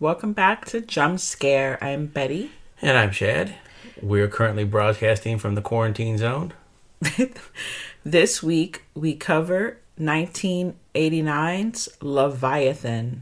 Welcome back to Jump Scare. I'm Betty. And I'm Chad. We're currently broadcasting from the quarantine zone. This week, we cover 1989's Leviathan.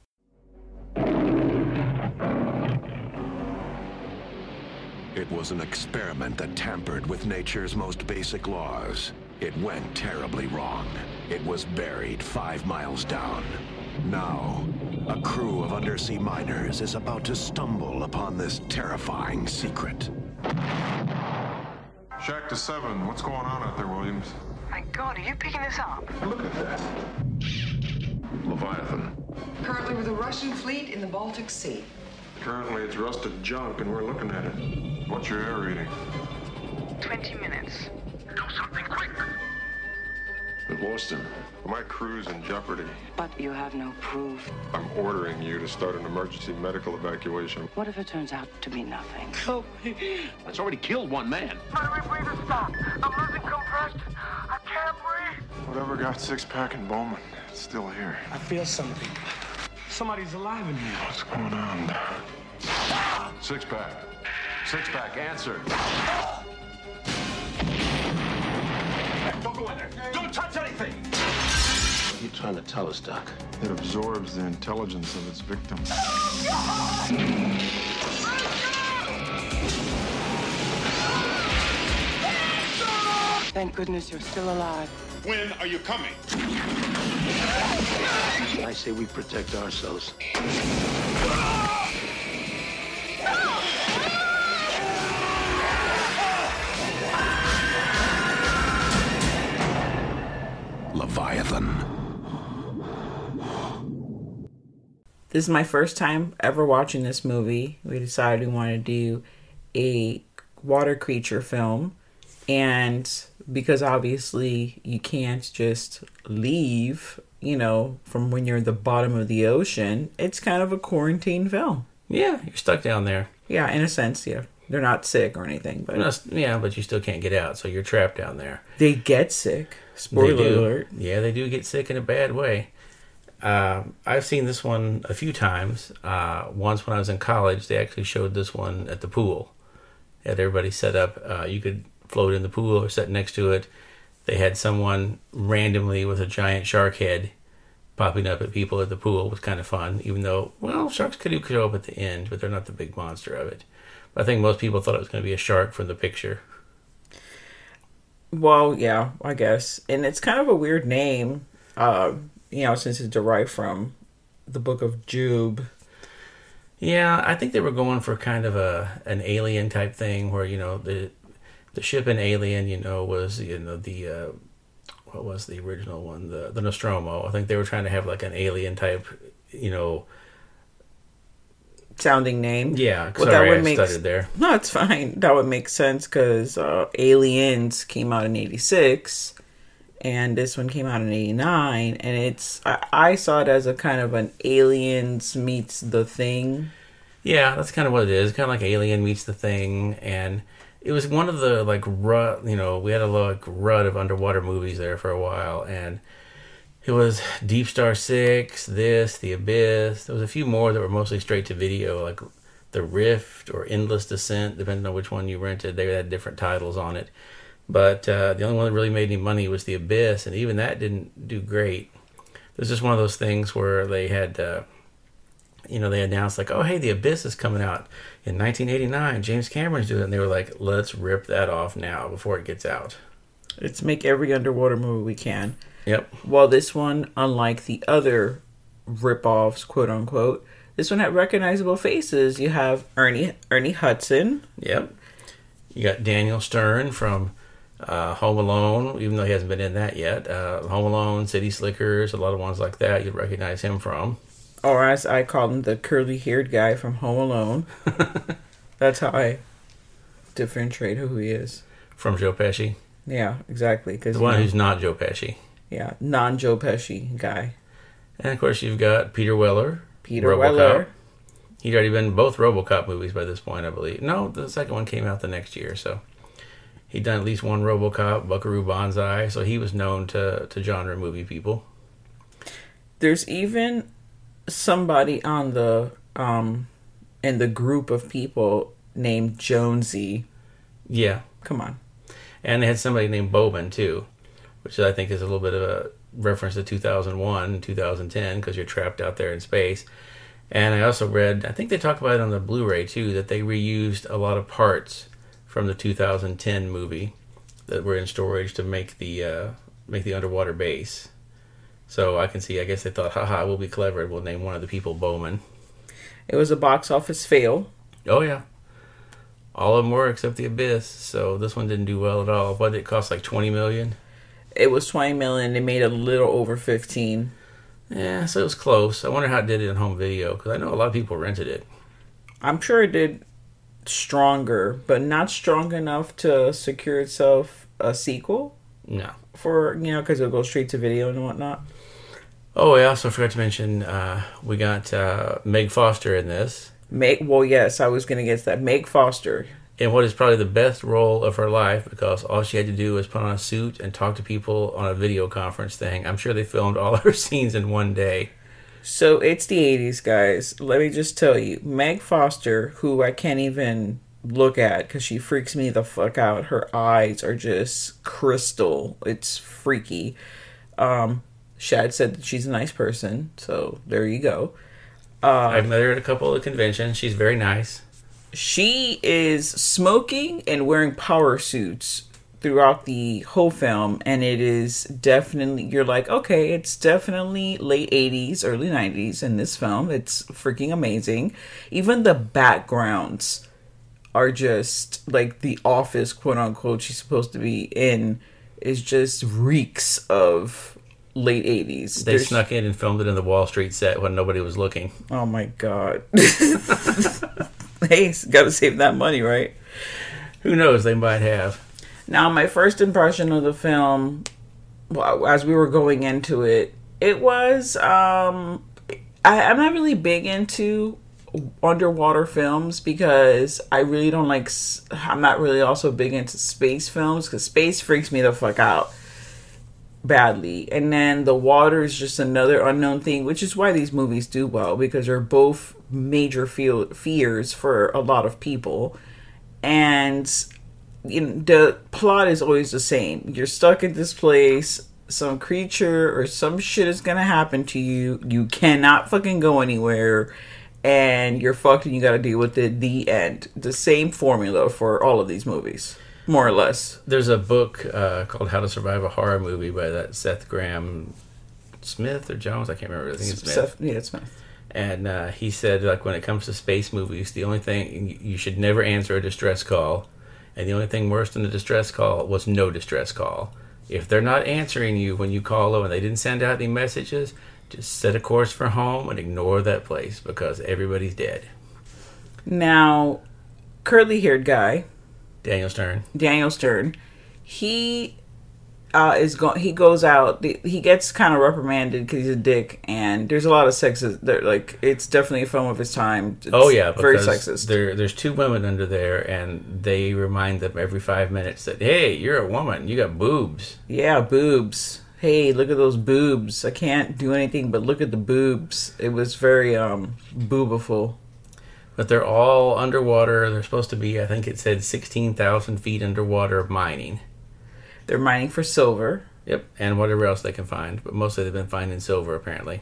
It was an experiment that tampered with nature's most basic laws. It went terribly wrong. It was buried 5 miles down. Now, a crew of undersea miners is about to stumble upon this terrifying secret. Shack to 7. What's going on out there, Williams? My God, are you picking this up? Look at that. Leviathan. Currently with a Russian fleet in the Baltic Sea. Currently it's rusted junk and we're looking at it. What's your air reading? 20 minutes. Do something quick. We've lost him. My crew's in jeopardy. But you have no proof. I'm ordering you to start an emergency medical evacuation. What if it turns out to be nothing? Help me. That's already killed one man. My rebreather stopped. I'm losing compression. I can't breathe. Whatever got Six-Pack and Bowman, it's still here. I feel something. Somebody's alive in here. What's going on? Six-Pack. Six-Pack, answer. Don't go in there. Don't touch anything. What are you trying to tell us, Doc? It absorbs the intelligence of its victims. Thank goodness you're still alive. When are you coming? I say we protect ourselves. Leviathan. This is my first time ever watching this movie. We decided we wanted to do a water creature film. And because obviously you can't just leave, from when you're at the bottom of the ocean, it's kind of a quarantine film. Yeah, you're stuck down there. Yeah, in a sense, yeah. They're not sick or anything. But Yeah, but you still can't get out, so you're trapped down there. they get sick. Spoiler alert. Yeah, they do get sick in a bad way. I've seen this one a few times. Once when I was in college, they actually showed this one at the pool. Had everybody set up. You could float in the pool or sit next to it. They had someone randomly with a giant shark head popping up at people at the pool. It was kind of fun, even though, sharks could show up at the end, but they're not the big monster of it. But I think most people thought it was going to be a shark from the picture. Well, yeah, I guess. And it's kind of a weird name, since it's derived from the book of Job. Yeah, I think they were going for kind of an alien type thing where, the ship in Alien, was, what was the original one? The Nostromo. I think they were trying to have like an alien type, sounding name. Yeah, sorry, I stuttered there. No, it's fine. That would make sense because Aliens came out in 86 and this one came out in 89, and I saw it as a kind of an Aliens meets The Thing. Yeah, that's kind of what it is. Kind of like Alien meets The Thing, and it was one of the we had a rut of underwater movies there for a while, and it was Deep Star 6, The Abyss. There was a few more that were mostly straight to video, like The Rift or Endless Descent, depending on which one you rented. They had different titles on it. But the only one that really made any money was The Abyss, and even that didn't do great. It was just one of those things where they had, they announced like, oh, hey, The Abyss is coming out in 1989. James Cameron's doing it. And they were like, let's rip that off now before it gets out. Let's make every underwater movie we can. Yep. Well, this one, unlike the other rip-offs, quote-unquote, this one had recognizable faces. You have Ernie Hudson. Yep. You got Daniel Stern from Home Alone, even though he hasn't been in that yet. Home Alone, City Slickers, a lot of ones like that you'd recognize him from. Or as I call him, the curly-haired guy from Home Alone. That's how I differentiate who he is. From Joe Pesci? Yeah, exactly. The one who's not Joe Pesci. Yeah, non-Joe Pesci guy. And, of course, you've got Peter Weller. Weller. He'd already been in both RoboCop movies by this point, I believe. No, the second one came out the next year, so he'd done at least one RoboCop, Buckaroo Banzai, so he was known to genre movie people. There's even somebody on the in the group of people named Jonesy. Yeah. Come on. And they had somebody named Bowman, too, which I think is a little bit of a reference to 2001, 2010, because you're trapped out there in space. And I also read, I think they talk about it on the Blu-ray, too, that they reused a lot of parts from the 2010 movie that were in storage to make the underwater base. So I guess they thought, haha, we'll be clever and we'll name one of the people Bowman. It was a box office fail. Oh, yeah. All of them were except The Abyss, so this one didn't do well at all. What did it cost, like $20 million? It was $20 million. They made a little over 15. Yeah, so it was close. I wonder how it did it in home video, because I know a lot of people rented it. I'm sure it did stronger, but not strong enough to secure itself a sequel. No. For, because it'll go straight to video and whatnot. Oh, I also forgot to mention, we got Meg Foster in this. Yes, I was going to get to that. Meg Foster. In what is probably the best role of her life, because all she had to do was put on a suit and talk to people on a video conference thing. I'm sure they filmed all her scenes in one day. So it's the 80s, guys. Let me just tell you. Meg Foster, who I can't even look at because she freaks me the fuck out. Her eyes are just crystal. It's freaky. Shad said that she's a nice person, so there you go. I've met her at a couple of conventions. She's very nice. She is smoking and wearing power suits throughout the whole film, and it is definitely, you're like, okay, it's definitely late 80s, early 90s in this film. It's freaking amazing. Even the backgrounds are just like the office, quote unquote, she's supposed to be in, is just reeks of late 80s. They snuck in and filmed it in the Wall Street set when nobody was looking. Oh my god. Hey, gotta save that money, right? Who knows, they might have. Now, my first impression of the film, well, as we were going into it, it was, I'm not really big into underwater films because I really don't like, I'm not really also big into space films because space freaks me the fuck out badly. And then the water is just another unknown thing, which is why these movies do well, because they're both major fears for a lot of people. And the plot is always the same. You're stuck in this place, some creature or some shit is gonna happen to you, you cannot fucking go anywhere, and you're fucked and you gotta deal with it. The end. The same formula for all of these movies, more or less. There's a book called How to Survive a Horror Movie by that Seth Graham Smith or Jones, I can't remember. I think it's Smith. It's Smith. And he said, like, when it comes to space movies, the only thing, you should never answer a distress call. And the only thing worse than a distress call was no distress call. If they're not answering you when you call them and they didn't send out any messages, just set a course for home and ignore that place because everybody's dead. Now, curly-haired guy, Daniel Stern, he he goes out, he gets kind of reprimanded because he's a dick, and there's a lot of sexist, like, it's definitely a film of his time. It's very sexist. There's two women under there, and they remind them every 5 minutes that, hey, you're a woman, you got boobs. Yeah, boobs. Hey, look at those boobs. I can't do anything but look at the boobs. It was very boobiful. But they're all underwater. They're supposed to be, I think it said 16,000 feet underwater mining. They're mining for silver. Yep, and whatever else they can find. But mostly they've been finding silver, apparently.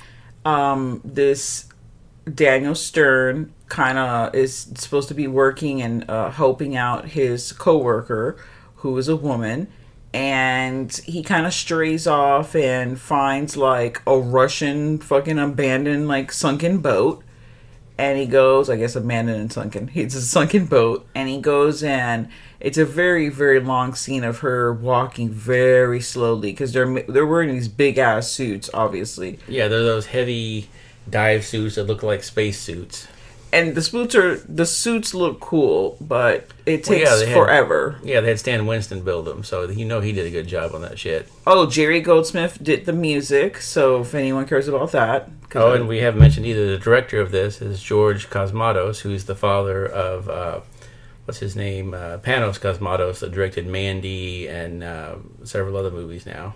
This Daniel Stern kind of is supposed to be working and helping out his coworker, who is a woman. And he kind of strays off and finds, like, a Russian fucking abandoned, like, sunken boat. And he goes, I guess abandoned and sunken. It's a sunken boat. And he goes in. It's a very, very long scene of her walking very slowly. Because they're wearing these big-ass suits, obviously. Yeah, they're those heavy dive suits that look like space suits. And the suits look cool, but it takes forever. Yeah, they had Stan Winston build them, so he did a good job on that shit. Oh, Jerry Goldsmith did the music, so if anyone cares about that. Oh, and we haven't mentioned either the director of this is George Cosmatos, who's the father of, what's his name? Panos Cosmatos, that directed Mandy and several other movies now.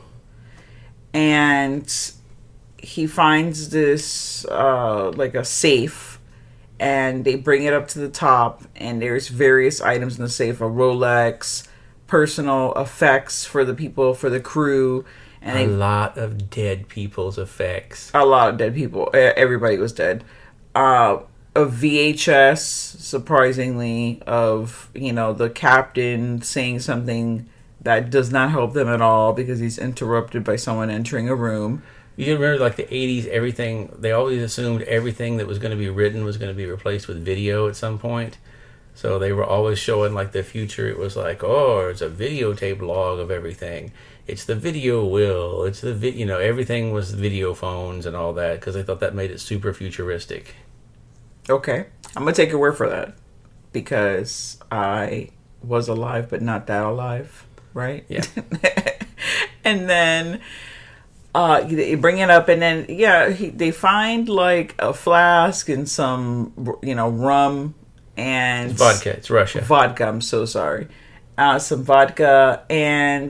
And he finds this, like a safe and they bring it up to the top, and there's various items in the safe: a Rolex, personal effects for the people, for the crew, and a lot of dead people's effects. A lot of dead people. Everybody was dead. A VHS, surprisingly, of, you know, the captain saying something that does not help them at all because he's interrupted by someone entering a room. You remember, like, the 80s, everything, they always assumed everything that was going to be written was going to be replaced with video at some point. So they were always showing, like, the future. It was like, oh, it's a videotape log of everything. It's the video will. It's the, you know, everything was video phones and all that because they thought that made it super futuristic. Okay. I'm going to take your word for that because I was alive, but not that alive, right? Yeah. And then they bring it up, and then, they find, like, a flask and some, you know, rum and... It's vodka. It's Russia. Vodka. I'm so sorry. Some vodka, and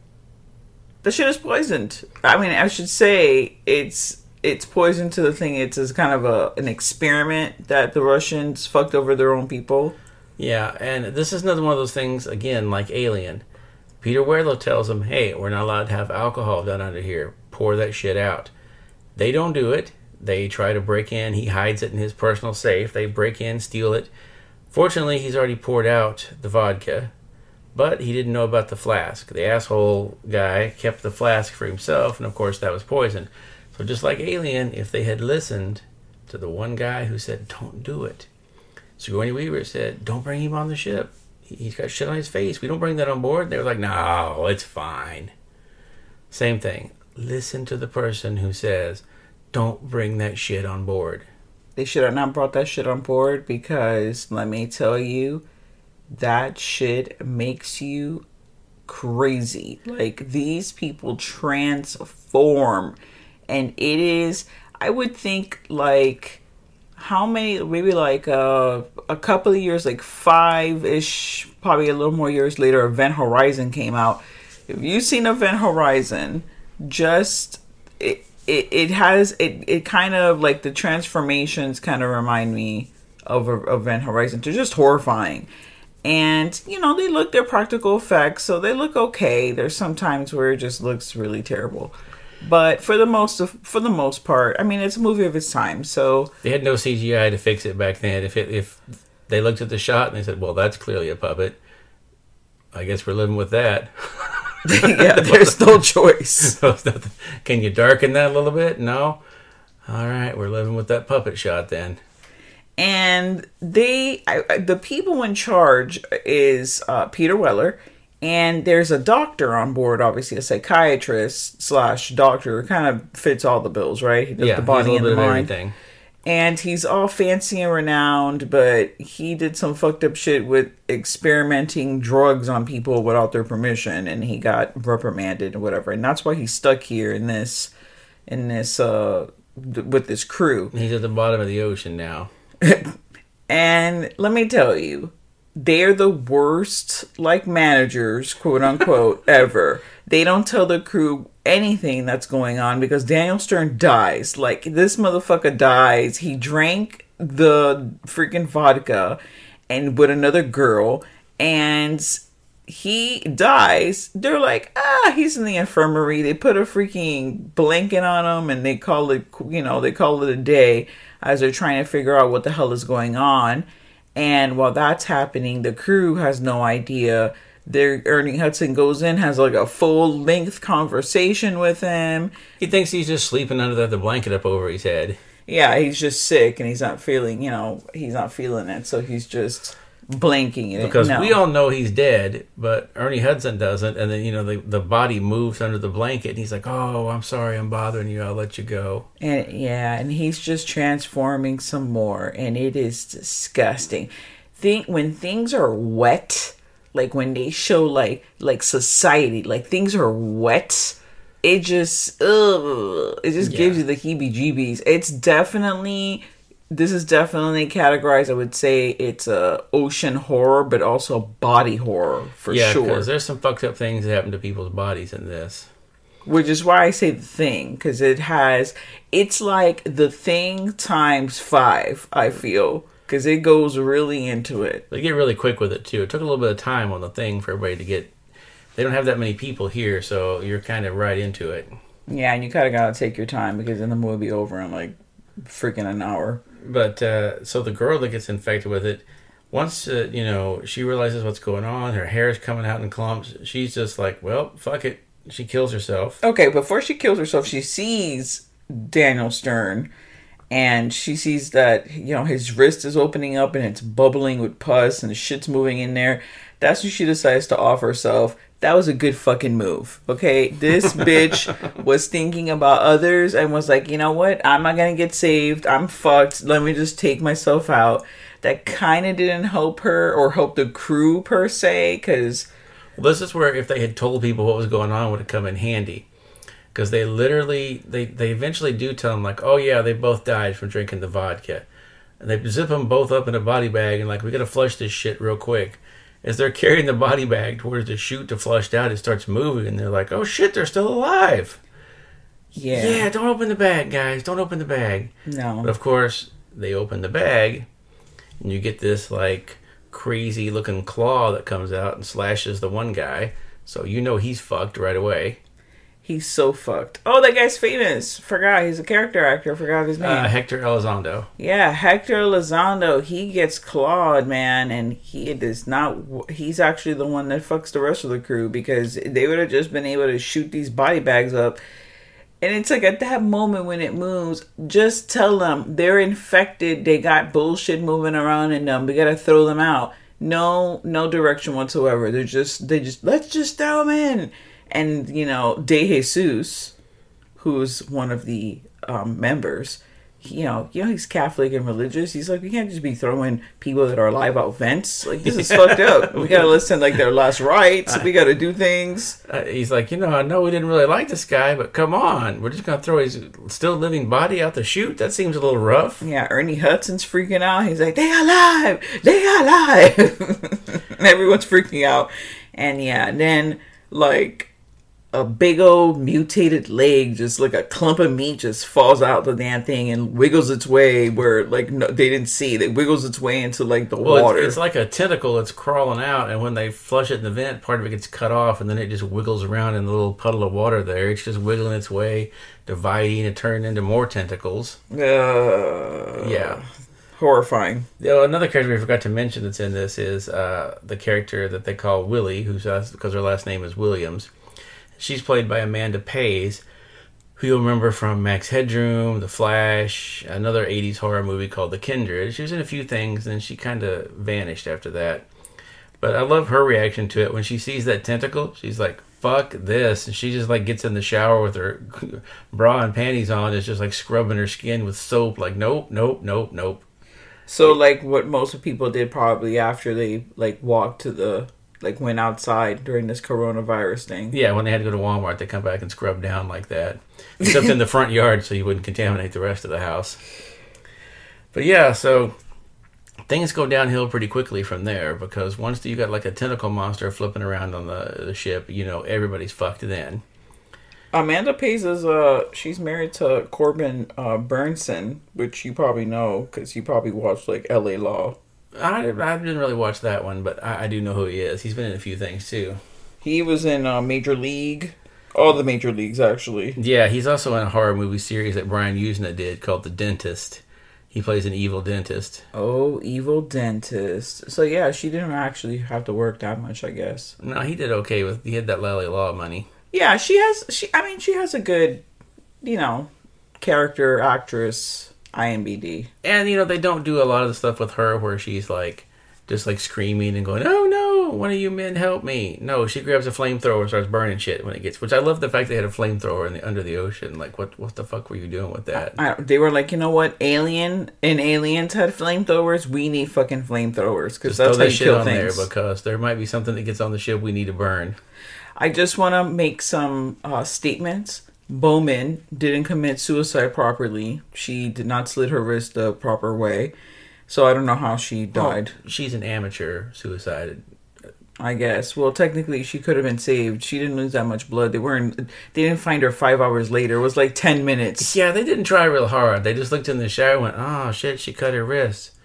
the shit is poisoned. I mean, I should say it's poison to the thing. It's as kind of an experiment that the Russians fucked over their own people. Yeah, and this is another one of those things, again, like Alien. Peter Wehrle tells them, hey, we're not allowed to have alcohol done under here. Pour that shit out. They don't do it. They try to break in. He hides it in his personal safe. They break in, steal it. Fortunately, he's already poured out the vodka, but he didn't know about the flask. The asshole guy kept the flask for himself, and of course that was poison. So just like Alien, if they had listened to the one guy who said, don't do it. Sigourney Weaver said, don't bring him on the ship. He's got shit on his face. We don't bring that on board. They were like, no, it's fine. Same thing. Listen to the person who says, don't bring that shit on board. They should have not brought that shit on board because, let me tell you, that shit makes you crazy. Like, these people transform. And it is, I would think, like, how many, maybe like a couple of years, like 5-ish, probably a little more years later, Event Horizon came out. If you've seen Event Horizon, just, it has, it kind of, like, the transformations kind of remind me of Event Horizon. They're just horrifying. And, you know, they're practical effects, so they look okay. There's some times where it just looks really terrible. But for the most part, I mean, it's a movie of its time, so... They had no CGI to fix it back then. If they looked at the shot and they said, well, that's clearly a puppet, I guess we're living with that. Yeah, there's no choice. Can you darken that a little bit? No? All right, we're living with that puppet shot then. And the people in charge is Peter Weller, and there's a doctor on board, obviously a psychiatrist / doctor who kind of fits all the bills, right? He does the body and the mind. Everything. And he's all fancy and renowned, but he did some fucked up shit with experimenting drugs on people without their permission, and he got reprimanded and whatever. And that's why he's stuck here in this with this crew. He's at the bottom of the ocean now. And let me tell you, they're the worst, like, managers, quote unquote, ever. They don't tell the crew anything that's going on because Daniel Stern dies. Like, this motherfucker dies. He drank the freaking vodka and with another girl, and he dies. They're like, he's in the infirmary. They put a freaking blanket on him and they call it, they call it a day as they're trying to figure out what the hell is going on. And while that's happening, the crew has no idea. Ernie Hudson goes in, has like a full-length conversation with him. He thinks he's just sleeping under the blanket up over his head. Yeah, he's just sick and he's not feeling it. So he's just blanking it. Because we all know he's dead, but Ernie Hudson doesn't. And then, the body moves under the blanket. And he's like, oh, I'm sorry, I'm bothering you. I'll let you go. And he's just transforming some more. And it is disgusting. When things are wet, like when they show like society, like things are wet, it just gives you the heebie-jeebies. This is definitely categorized. I would say it's a ocean horror, but also body horror for sure. Yeah, because there's some fucked up things that happen to people's bodies in this. Which is why I say The Thing, because it's like The Thing times 5, I feel. because it goes really into it. They get really quick with it, too. It took a little bit of time on the thing for everybody to get... They don't have that many people here, so you're kind of right into it. Yeah, and you kind of got to take your time because then the movie will be over in like freaking an hour. But, so the girl that gets infected with it, once, she realizes what's going on, her hair is coming out in clumps, she's just like, well, fuck it. She kills herself. Okay, before she kills herself, she sees Daniel Stern, and she sees that, his wrist is opening up and it's bubbling with pus and the shit's moving in there. That's when she decides to off herself. That was a good fucking move, okay? This bitch was thinking about others and was like, you know what? I'm not gonna get saved. I'm fucked. Let me just take myself out. That kind of didn't help her or help the crew, per se, because... Well, this is where if they had told people what was going on, it would have come in handy. Because they literally, they eventually do tell them, like, oh yeah, they both died from drinking the vodka. And they zip them both up in a body bag and like, we gotta flush this shit real quick. As they're carrying the body bag towards the chute to flush out, it starts moving and they're like, oh shit, they're still alive. Yeah, don't open the bag, guys. Don't open the bag. No. But of course, they open the bag and you get this like crazy looking claw that comes out and slashes the one guy. So he's fucked right away. He's so fucked. Oh, that guy's famous. Forgot. He's a character actor. Forgot his name. Hector Elizondo. Yeah, Hector Elizondo. He gets clawed, man, and he does not... He's actually the one that fucks the rest of the crew because they would have just been able to shoot these body bags up. And it's like at that moment when it moves, just tell them they're infected. They got bullshit moving around in them. We gotta throw them out. No direction whatsoever. They just let's just throw them in. And, De Jesus, who's one of the members, he's Catholic and religious. He's like, we can't just be throwing people that are alive out vents. Like, this is fucked up. We got to listen like their last rites. We got to do things. He's like, I know we didn't really like this guy, but come on. We're just going to throw his still living body out the chute? That seems a little rough. Yeah, Ernie Hudson's freaking out. He's like, they alive! They alive! And everyone's freaking out. And yeah, then, like... a big old mutated leg, just like a clump of meat, just falls out the damn thing and wiggles its way where, like, no, they didn't see. It wiggles its way into, like, the water. It's like a tentacle that's crawling out, and when they flush it in the vent, part of it gets cut off, and then it just wiggles around in the little puddle of water there. It's just wiggling its way, dividing, and turning into more tentacles. Yeah. Horrifying. Another character we forgot to mention that's in this is the character that they call Willie, because her last name is Williams. She's played by Amanda Pays, who you'll remember from Max Headroom, The Flash, another 80s horror movie called The Kindred. She was in a few things, and she kind of vanished after that. But I love her reaction to it. When she sees that tentacle, she's like, fuck this. And she just like gets in the shower with her bra and panties on, is just like scrubbing her skin with soap. Like, nope. So, like, what most people did probably after they, like, walked to the... like, went outside during this coronavirus thing. Yeah, when they had to go to Walmart, they come back and scrub down like that. Except in the front yard so you wouldn't contaminate the rest of the house. But yeah, so things go downhill pretty quickly from there because once you got like a tentacle monster flipping around on the ship, everybody's fucked then. Amanda Pays is, she's married to Corbin Burnson, which you probably know because you probably watched, like, L.A. Law. I didn't really watch that one, but I do know who he is. He's been in a few things, too. He was in Major League. All the Major Leagues, actually. Yeah, he's also in a horror movie series that Brian Usna did called The Dentist. He plays an evil dentist. Oh, evil dentist. So, yeah, she didn't actually have to work that much, I guess. No, he did okay he had that Lally Law money. Yeah, she has a good, character actress IMBD. And, they don't do a lot of the stuff with her where she's, like, just, like, screaming and going, oh, no, one of you men help me. No, she grabs a flamethrower and starts burning shit when it gets... Which I love the fact they had a flamethrower under the ocean. Like, what the fuck were you doing with that? They were like, you know what? Aliens had flamethrowers. We need fucking flamethrowers. Because that's how you kill things. There because there might be something that gets on the ship we need to burn. I just want to make some statements. Bowman didn't commit suicide properly. She did not slit her wrist the proper way. So I don't know how she died. Oh, she's an amateur suicide, I guess. Well, technically, she could have been saved. She didn't lose that much blood. They didn't find her 5 hours later. It was like 10 minutes. Yeah, they didn't try real hard. They just looked in the shower and went, oh, shit, she cut her wrist.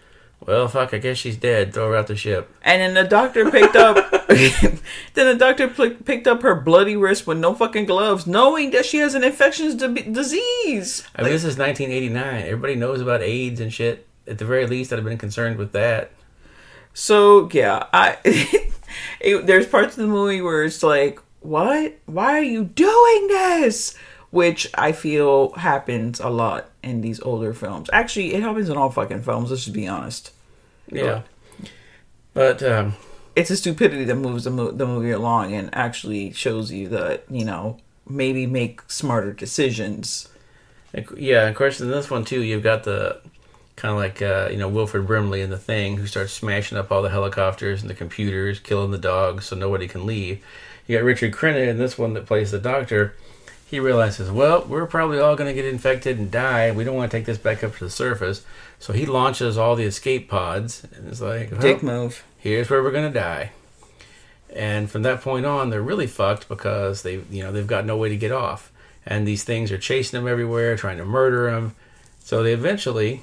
well, fuck, I guess she's dead. Throw her out the ship. And then the doctor picked up picked up her bloody wrist with no fucking gloves, knowing that she has an infectious disease. I mean, this is 1989. Everybody knows about AIDS and shit. At the very least, I'd have been concerned with that. So yeah, there's parts of the movie where it's like, what? Why are you doing this? Which I feel happens a lot in these older films. Actually, it happens in all fucking films. Let's just be honest. Yeah. But it's a stupidity that moves the movie along and actually shows you that, you know, maybe make smarter decisions. Yeah, of course, in this one too, you've got the kind of like Wilford Brimley in The Thing, who starts smashing up all the helicopters and the computers, killing the dogs so nobody can leave. You got Richard Crenna in this one that plays the doctor. He realizes, well, we're probably all going to get infected and die. We don't want to take this back up to the surface. So he launches all the escape pods. And it's like, well, dick move. Here's where we're going to die. And from that point on, they're really fucked because they've got no way to get off. And these things are chasing them everywhere, trying to murder them. So they eventually,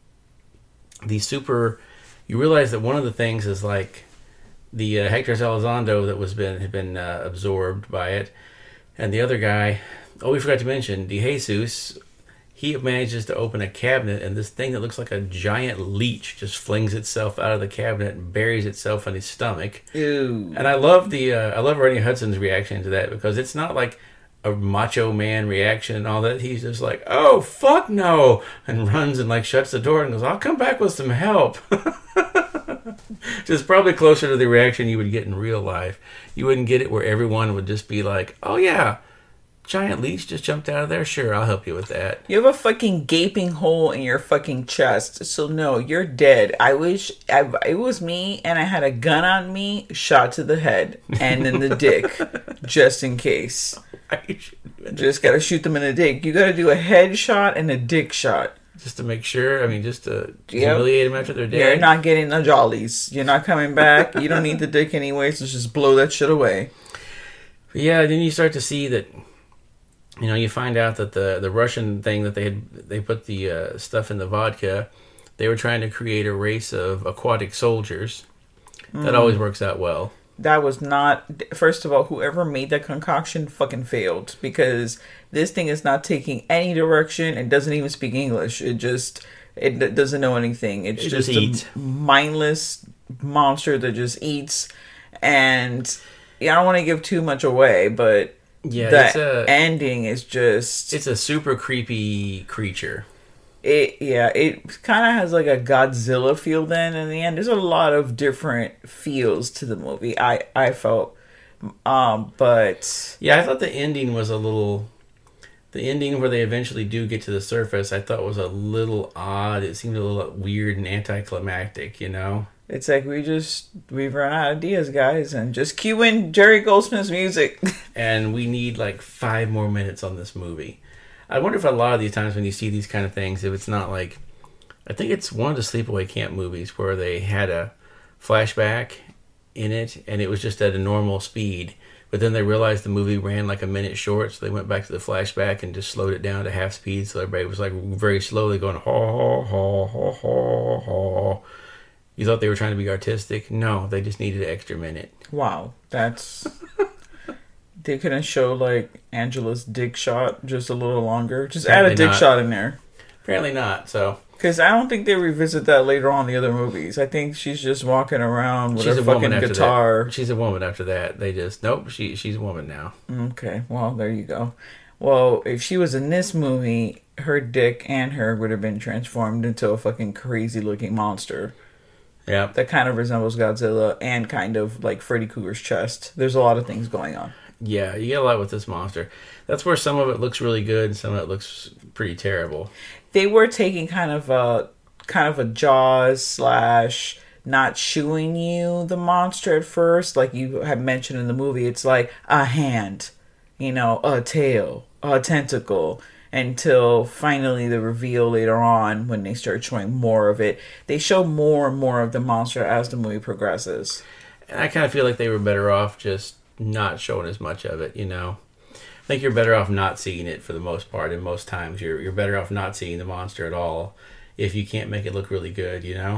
you realize that one of the things is like the Hector Elizondo that had been absorbed by it. And the other guy, we forgot to mention, DeJesus, he manages to open a cabinet, and this thing that looks like a giant leech just flings itself out of the cabinet and buries itself in his stomach. Ew. And I love Ernie Hudson's reaction to that, because it's not like a macho man reaction and all that. He's just like, oh, fuck no, and runs and like shuts the door and goes, I'll come back with some help. Just probably closer to the reaction you would get in real life. You wouldn't get it where everyone would just be like, oh yeah, giant leech just jumped out of there. Sure, I'll help you with that. You have a fucking gaping hole in your fucking chest. So no, you're dead. I wish it was me and I had a gun on me, shot to the head and in the dick, just in case. Just gotta shoot them in the dick. You gotta do a head shot and a dick shot. Just to make sure, just to humiliate them after they're dead. You're not getting the jollies. You're not coming back. You don't need the dick anyway, so just blow that shit away. But yeah, then you start to see that, you find out that the Russian thing that they put the stuff in the vodka, they were trying to create a race of aquatic soldiers. That always works out well. That was not... First of all, whoever made that concoction fucking failed. Because this thing is not taking any direction and doesn't even speak English. It doesn't know anything. It just eats. A mindless monster that just eats. And I don't want to give too much away, but the ending is just... It's a super creepy creature. It kind of has like a Godzilla feel then in the end. There's a lot of different feels to the movie, I felt. But... Yeah, I thought the ending was the ending where they eventually do get to the surface, I thought was a little odd. It seemed a little weird and anticlimactic, It's like we've run out of ideas, guys, and just cue in Jerry Goldsmith's music. And we need like 5 more minutes on this movie. I wonder if a lot of these times when you see these kind of things, if it's not like... I think it's one of the sleepaway camp movies where they had a flashback in it, and it was just at a normal speed. But then they realized the movie ran like a minute short, so they went back to the flashback and just slowed it down to half speed, so everybody was like very slowly going, ha, ha, ha, ha, ha. You thought they were trying to be artistic? No, they just needed an extra minute. Wow, that's... They couldn't show, like, Angela's dick shot just a little longer. Just add a dick shot in there. Apparently not, so... Because I don't think they revisit that later on in the other movies. I think she's just walking around with her fucking guitar. That. She's a woman after that. They just... Nope, she's a woman now. Okay, well, there you go. Well, if she was in this movie, her dick and her would have been transformed into a fucking crazy-looking monster. Yeah. That kind of resembles Godzilla and kind of like Freddy Krueger's chest. There's a lot of things going on. Yeah, you get a lot with this monster. That's where some of it looks really good and some of it looks pretty terrible. They were taking kind of a Jaws / not showing you the monster at first. Like you have mentioned in the movie, it's like a hand, a tail, a tentacle. Until finally the reveal later on when they start showing more of it. They show more and more of the monster as the movie progresses. And I kind of feel like they were better off just not showing as much of it, I think you're better off not seeing it for the most part, and most times you're better off not seeing the monster at all if you can't make it look really good,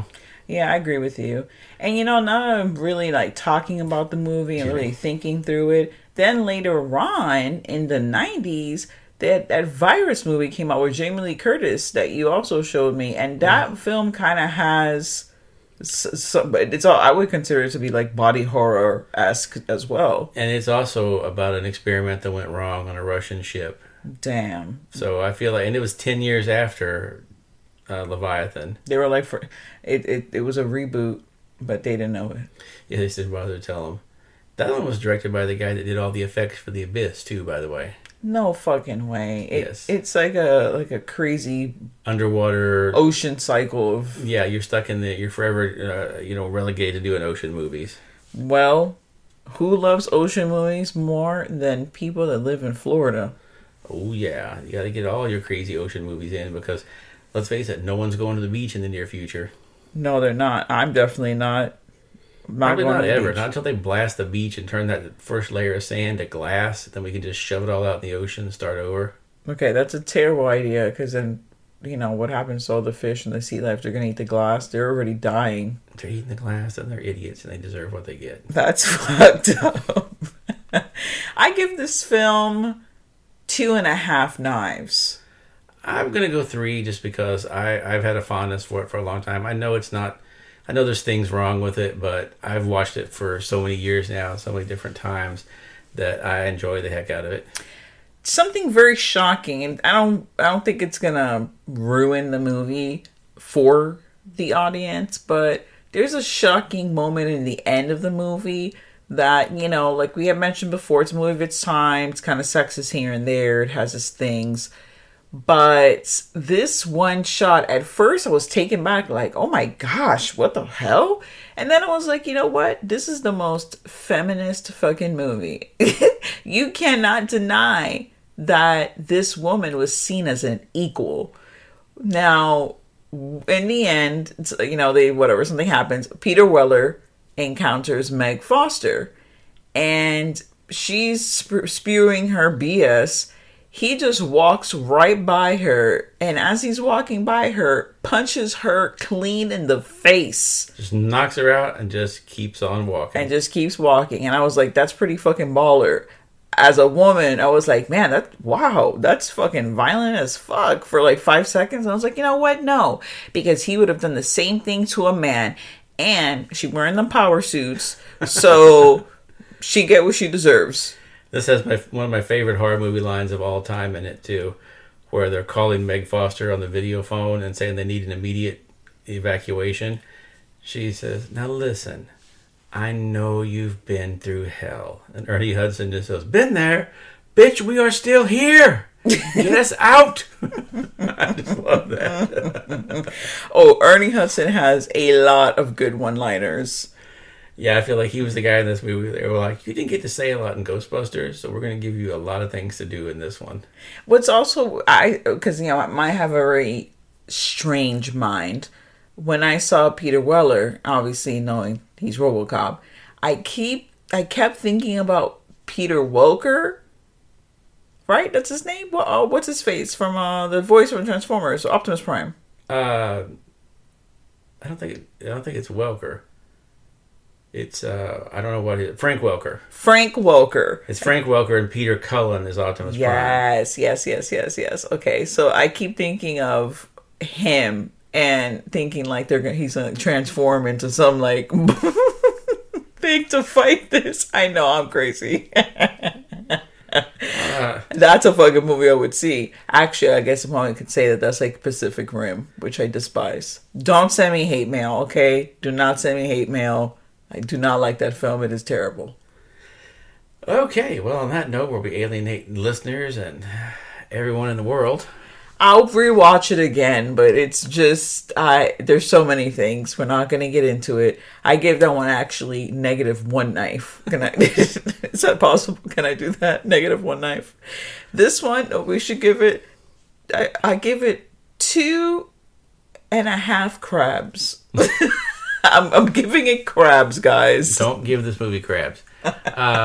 Yeah, I agree with you. And now I'm really like talking about the movie and really thinking through it. Then later on in the 90s, that Virus movie came out with Jamie Lee Curtis that you also showed me, and that film kind of has it's all, I would consider it to be like body horror-esque as well. And it's also about an experiment that went wrong on a Russian ship. Damn. So I feel like, and it was 10 years after Leviathan. They were like, it was a reboot, but they didn't know it. Yeah, they didn't bother to tell them. That one was directed by the guy that did all the effects for The Abyss too, by the way. No fucking way. Yes. It's like a crazy underwater ocean cycle of... Yeah, you're stuck in you're forever, relegated to doing ocean movies. Well, who loves ocean movies more than people that live in Florida? Oh yeah, you got to get all your crazy ocean movies in because, let's face it, no one's going to the beach in the near future. No, they're not. I'm definitely not. Probably not ever. Not until they blast the beach and turn that first layer of sand to glass. Then we can just shove it all out in the ocean and start over. Okay, that's a terrible idea because then, what happens to all the fish and the sea life? They're going to eat the glass. They're already dying. They're eating the glass and they're idiots and they deserve what they get. That's fucked up. I give this film 2.5 knives. I'm going to go 3 just because I've had a fondness for it for a long time. I know it's not... I know there's things wrong with it, but I've watched it for so many years now, so many different times, that I enjoy the heck out of it. Something very shocking, and I don't think it's gonna ruin the movie for the audience, but there's a shocking moment in the end of the movie that, like we have mentioned before, it's a movie of its time, it's kind of sexist here and there, it has its things. But this one shot, at first I was taken back like, oh my gosh, what the hell? And then I was like, you know what? This is the most feminist fucking movie. You cannot deny that this woman was seen as an equal. Now, in the end, something happens. Peter Weller encounters Meg Foster and she's spewing her BS. He just walks right by her, and as he's walking by her, punches her clean in the face. Just knocks her out and just keeps on walking. And I was like, that's pretty fucking baller. As a woman, I was like, man, that's fucking violent as fuck for like 5 seconds. And I was like, you know what? No. Because he would have done the same thing to a man, and she's wearing them power suits, so she get what she deserves. This has one of my favorite horror movie lines of all time in it, too, where they're calling Meg Foster on the video phone and saying they need an immediate evacuation. She says, now listen, I know you've been through hell. And Ernie Hudson just goes, been there? Bitch, we are still here. Get us out. I just love that. Oh, Ernie Hudson has a lot of good one-liners. Yeah, I feel like he was the guy in this movie. They were like, you didn't get to say a lot in Ghostbusters, so we're going to give you a lot of things to do in this one. What's also, because, I might have a very strange mind. When I saw Peter Weller, obviously knowing he's RoboCop, I kept thinking about Peter Welker, right? That's his name? What's his face? From the voice from Transformers, Optimus Prime. I don't think it's Welker. It's, I don't know what it is. Frank Welker. Frank Welker. It's Frank Welker and Peter Cullen is Optimus Prime. Yes. Okay, so I keep thinking of him and thinking like he's going to transform into some like thing to fight this. I know, I'm crazy. That's a fucking movie I would see. Actually, I guess I could say that's like Pacific Rim, which I despise. Don't send me hate mail, okay? Do not send me hate mail. I do not like that film. It is terrible. Okay, well, on that note, where we alienate listeners and everyone in the world. I'll rewatch it again, but it's just, there's so many things. We're not going to get into it. I gave that one actually -1 knife. Is that possible? Can I do that? -1 knife. This one, we should give it, I give it 2.5 crabs. I'm giving it crabs, guys. Don't give this movie crabs.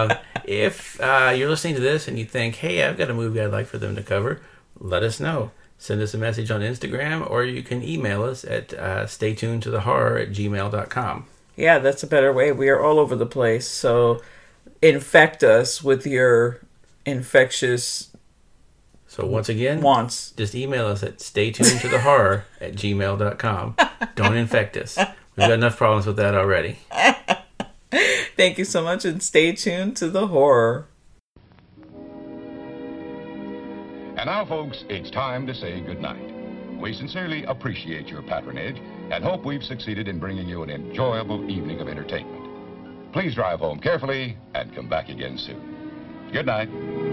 If you're listening to this and you think, hey, I've got a movie I'd like for them to cover, let us know. send us a message on Instagram, or you can email us at staytunedtothehorror@gmail.com. Yeah, that's a better way. We are all over the place, so infect us with your infectious So once again, wants. just email us at staytunedtothehorror@gmail.com. Don't infect us. We've got enough problems with that already. Thank you so much, and stay tuned to the horror. And now, folks, it's time to say goodnight. We sincerely appreciate your patronage and hope we've succeeded in bringing you an enjoyable evening of entertainment. Please drive home carefully and come back again soon. Good night.